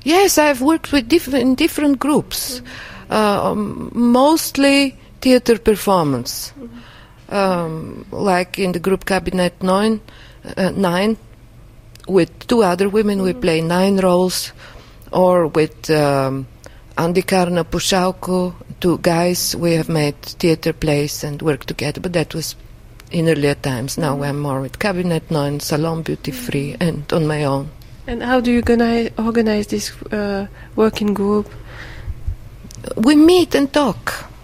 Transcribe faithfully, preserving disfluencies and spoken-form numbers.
Yes, I've worked with diff- in different groups, uh, um, mostly theater performance, um, like in the group Cabinet Nine, uh, Nine, with two other women we play nine roles, or with um, Andi Karna Pušauko, two guys, we have made theater plays and worked together, but that was in earlier times. Now I'm more with Cabinet Nine, Salon Beauty Free, and on my own. And how do you organize, organize this uh, working group? We meet and talk.